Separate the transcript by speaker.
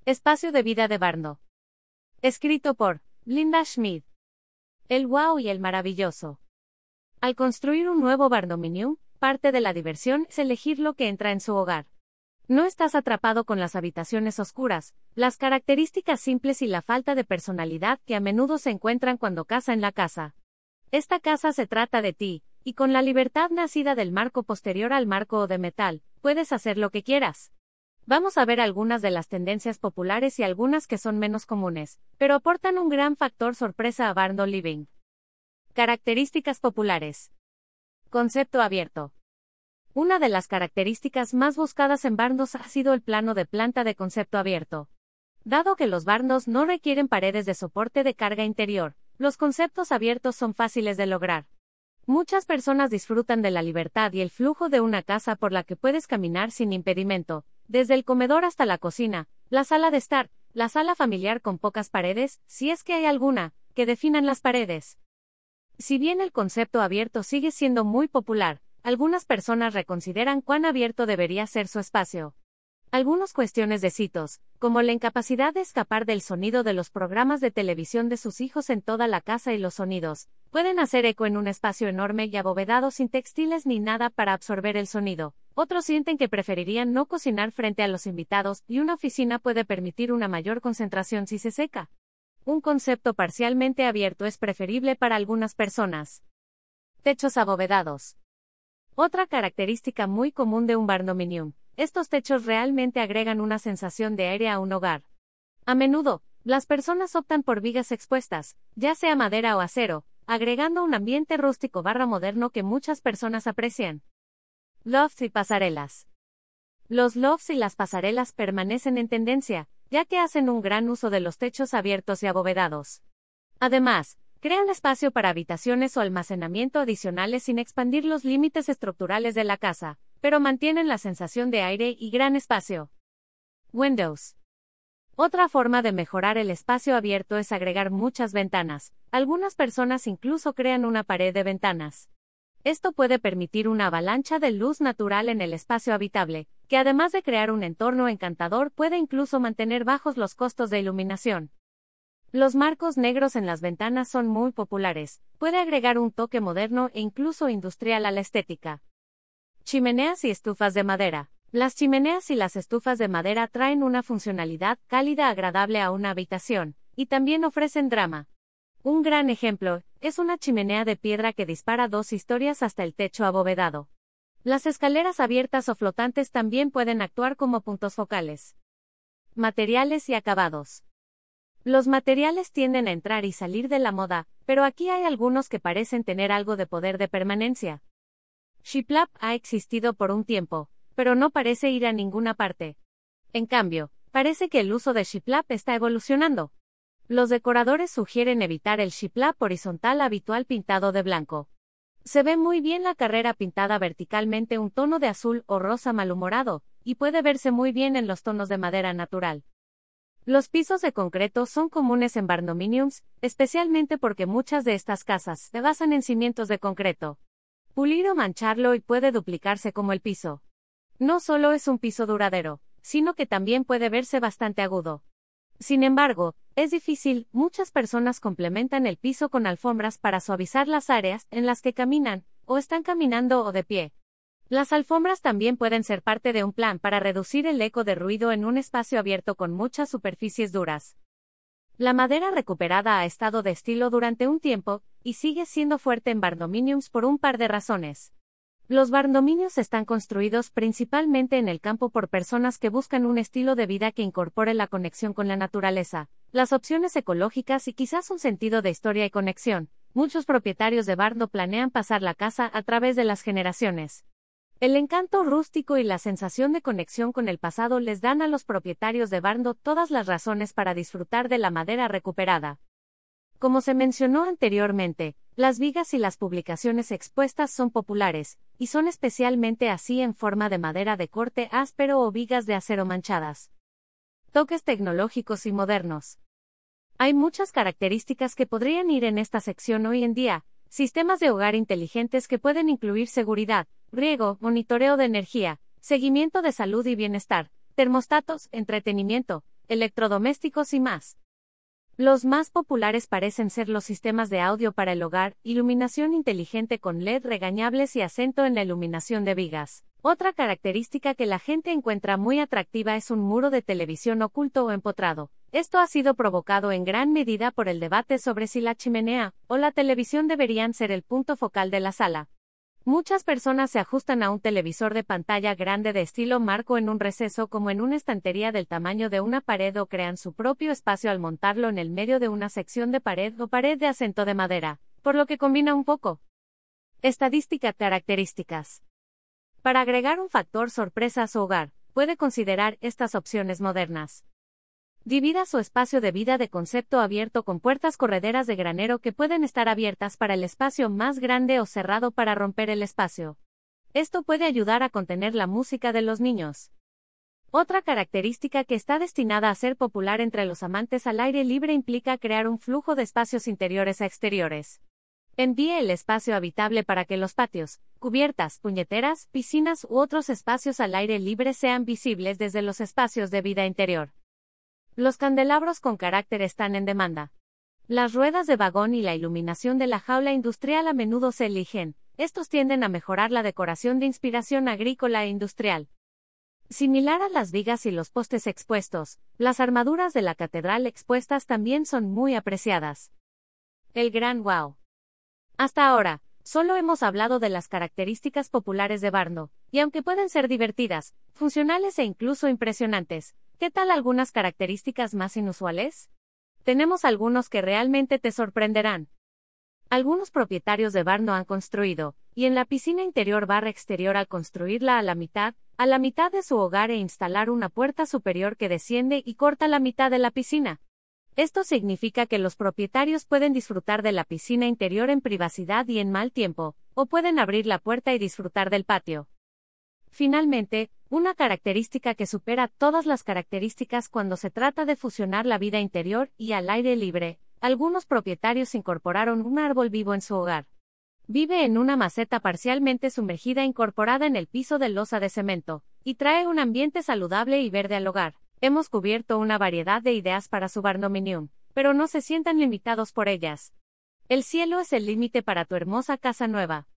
Speaker 1: Espacio de vida de Barndo. Escrito por Linda Schmid. El wow y el maravilloso. Al construir un nuevo barndominium, parte de la diversión es elegir lo que entra en su hogar. No estás atrapado con las habitaciones oscuras, las características simples y la falta de personalidad que a menudo se encuentran cuando caza en la casa. Esta casa se trata de ti, y con la libertad nacida del marco posterior al marco o de metal, puedes hacer lo que quieras. Vamos a ver algunas de las tendencias populares y algunas que son menos comunes, pero aportan un gran factor sorpresa a Barndo Living. Características populares. Concepto abierto. Una de las características más buscadas en barndos ha sido el plano de planta de concepto abierto. Dado que los barndos no requieren paredes de soporte de carga interior, los conceptos abiertos son fáciles de lograr. Muchas personas disfrutan de la libertad y el flujo de una casa por la que puedes caminar sin impedimento, desde el comedor hasta la cocina, la sala de estar, la sala familiar con pocas paredes, si es que hay alguna, que definan las paredes. Si bien el concepto abierto sigue siendo muy popular, algunas personas reconsideran cuán abierto debería ser su espacio. Algunas cuestiones de citos, como la incapacidad de escapar del sonido de los programas de televisión de sus hijos en toda la casa y los sonidos, pueden hacer eco en un espacio enorme y abovedado sin textiles ni nada para absorber el sonido. Otros sienten que preferirían no cocinar frente a los invitados y una oficina puede permitir una mayor concentración si se seca. Un concepto parcialmente abierto es preferible para algunas personas. Techos abovedados. Otra característica muy común de un barndominium. Estos techos realmente agregan una sensación de aire a un hogar. A menudo, las personas optan por vigas expuestas, ya sea madera o acero, agregando un ambiente rústico barra moderno que muchas personas aprecian. Lofts y pasarelas. Los lofts y las pasarelas permanecen en tendencia, ya que hacen un gran uso de los techos abiertos y abovedados. Además, crean espacio para habitaciones o almacenamiento adicionales sin expandir los límites estructurales de la casa, pero mantienen la sensación de aire y gran espacio. Windows. Otra forma de mejorar el espacio abierto es agregar muchas ventanas. Algunas personas incluso crean una pared de ventanas. Esto puede permitir una avalancha de luz natural en el espacio habitable, que además de crear un entorno encantador puede incluso mantener bajos los costos de iluminación. Los marcos negros en las ventanas son muy populares, puede agregar un toque moderno e incluso industrial a la estética. Chimeneas y estufas de madera. Las chimeneas y las estufas de madera traen una funcionalidad cálida agradable a una habitación, y también ofrecen drama. Un gran ejemplo es una chimenea de piedra que dispara 2 historias hasta el techo abovedado. Las escaleras abiertas o flotantes también pueden actuar como puntos focales. Materiales y acabados. Los materiales tienden a entrar y salir de la moda, pero aquí hay algunos que parecen tener algo de poder de permanencia. Shiplap ha existido por un tiempo, pero no parece ir a ninguna parte. En cambio, parece que el uso de shiplap está evolucionando. Los decoradores sugieren evitar el shiplap horizontal habitual pintado de blanco. Se ve muy bien la carrera pintada verticalmente un tono de azul o rosa malhumorado, y puede verse muy bien en los tonos de madera natural. Los pisos de concreto son comunes en barndominiums, especialmente porque muchas de estas casas se basan en cimientos de concreto. Pulir o mancharlo y puede duplicarse como el piso. No solo es un piso duradero, sino que también puede verse bastante agudo. Sin embargo, es difícil, muchas personas complementan el piso con alfombras para suavizar las áreas en las que caminan, o están caminando o de pie. Las alfombras también pueden ser parte de un plan para reducir el eco de ruido en un espacio abierto con muchas superficies duras. La madera recuperada ha estado de estilo durante un tiempo, y sigue siendo fuerte en barndominiums por un par de razones. Los barndominiums están construidos principalmente en el campo por personas que buscan un estilo de vida que incorpore la conexión con la naturaleza, las opciones ecológicas y quizás un sentido de historia y conexión. Muchos propietarios de barndo planean pasar la casa a través de las generaciones. El encanto rústico y la sensación de conexión con el pasado les dan a los propietarios de barndo todas las razones para disfrutar de la madera recuperada. Como se mencionó anteriormente, las vigas y las publicaciones expuestas son populares, y son especialmente así en forma de madera de corte áspero o vigas de acero manchadas. Toques tecnológicos y modernos. Hay muchas características que podrían ir en esta sección hoy en día. Sistemas de hogar inteligentes que pueden incluir seguridad, riego, monitoreo de energía, seguimiento de salud y bienestar, termostatos, entretenimiento, electrodomésticos y más. Los más populares parecen ser los sistemas de audio para el hogar, iluminación inteligente con LED regañables y acento en la iluminación de vigas. Otra característica que la gente encuentra muy atractiva es un muro de televisión oculto o empotrado. Esto ha sido provocado en gran medida por el debate sobre si la chimenea o la televisión deberían ser el punto focal de la sala. Muchas personas se ajustan a un televisor de pantalla grande de estilo marco en un receso como en una estantería del tamaño de una pared o crean su propio espacio al montarlo en el medio de una sección de pared o pared de acento de madera, por lo que combina un poco. Estadística características. Para agregar un factor sorpresa a su hogar, puede considerar estas opciones modernas. Divida su espacio de vida de concepto abierto con puertas correderas de granero que pueden estar abiertas para el espacio más grande o cerrado para romper el espacio. Esto puede ayudar a contener la música de los niños. Otra característica que está destinada a ser popular entre los amantes al aire libre implica crear un flujo de espacios interiores a exteriores. Envíe el espacio habitable para que los patios, cubiertas, puñeteras, piscinas u otros espacios al aire libre sean visibles desde los espacios de vida interior. Los candelabros con carácter están en demanda. Las ruedas de vagón y la iluminación de la jaula industrial a menudo se eligen. Estos tienden a mejorar la decoración de inspiración agrícola e industrial. Similar a las vigas y los postes expuestos, las armaduras de la catedral expuestas también son muy apreciadas. El gran wow. Hasta ahora, solo hemos hablado de las características populares de Barndo, y aunque pueden ser divertidas, funcionales e incluso impresionantes, ¿qué tal algunas características más inusuales? Tenemos algunos que realmente te sorprenderán. Algunos propietarios de Barndo han construido, y en la piscina interior barra exterior al construirla a la mitad de su hogar e instalar una puerta superior que desciende y corta la mitad de la piscina. Esto significa que los propietarios pueden disfrutar de la piscina interior en privacidad y en mal tiempo, o pueden abrir la puerta y disfrutar del patio. Finalmente, una característica que supera todas las características cuando se trata de fusionar la vida interior y al aire libre, algunos propietarios incorporaron un árbol vivo en su hogar. Vive en una maceta parcialmente sumergida incorporada en el piso de losa de cemento, y trae un ambiente saludable y verde al hogar. Hemos cubierto una variedad de ideas para su barndominium, pero no se sientan limitados por ellas. El cielo es el límite para tu hermosa casa nueva.